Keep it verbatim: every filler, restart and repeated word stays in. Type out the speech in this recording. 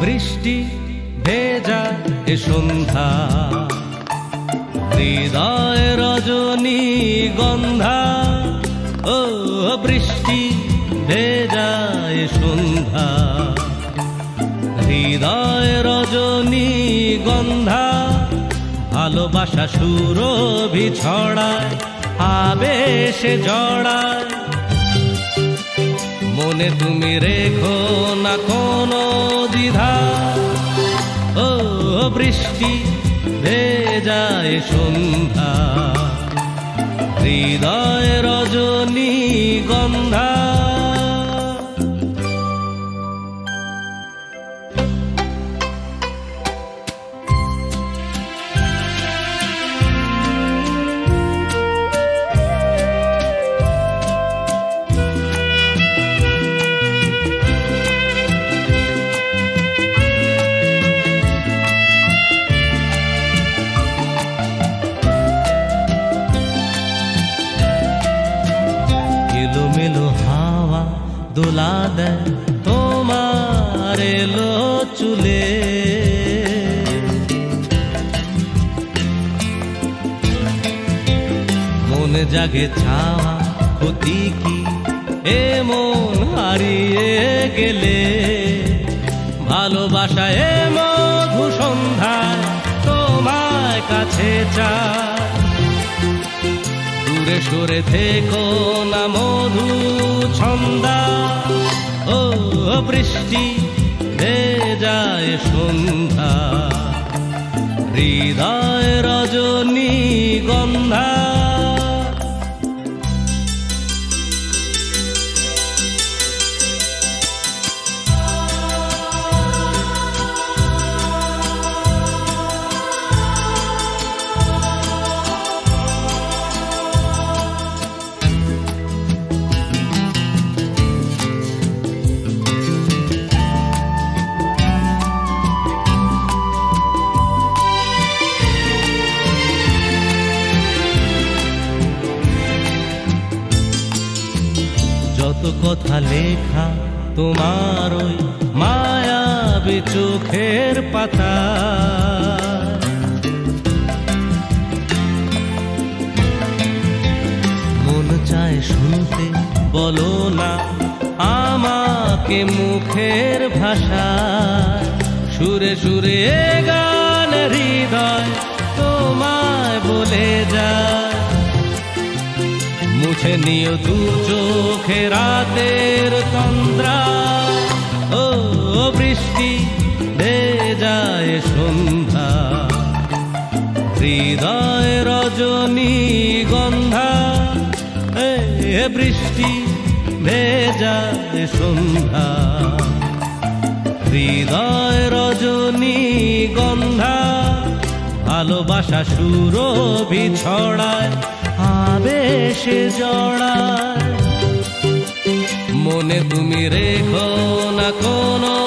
বৃষ্টি ভেজা এ সন্ধ্যা, হৃদয় রজনী গন্ধা। ও বৃষ্টি ভেজা এ সন্ধ্যা, হৃদয় রজনী গন্ধা। ভালোবাসা সুরভি ছড়ায়, আবেশে জড়ায়। মনে তুমি রেখো না কোনো দ্বিধা। ও বৃষ্টি ভেজা এ সন্ধ্যা, হৃদয় রজনী গন্ধা। এলোমেলো হাওয়া দোলা দেয় তোমার এলো চুলে, মনে জাগে চাওয়া ক্ষতি কি এ মন হারিয়ে গেলে। ভালোবাসা এ মধু সন্ধ্যায় তোমার কাছে চায়। দূরে সরে থেকো না মধু ছন্দা। ও বৃষ্টি ভেজা এ সন্ধ্যা, হৃদয় রজনী গন্ধা। যত কথা লেখা তোমার ওই মায়াবী চোখের পাতা, মন চায় শুনতে বলো না আমাকে মুখের ভাষা। সুরে সুরে গান হৃদয় তোমায় বলে যায়। মুছে নিও দু চোখে রাতের তন্দ্রা। ও বৃষ্টি ভেজা এ সন্ধ্যা, হৃদয় রজনী গন্ধা। এ বৃষ্টি ভেজা এ সন্ধ্যা, হৃদয় রজনী গন্ধা। ভালোবাসা সুরভি ছড়ায়, আবেশে জড়ায়। মনে তুমি রেখো না কোনো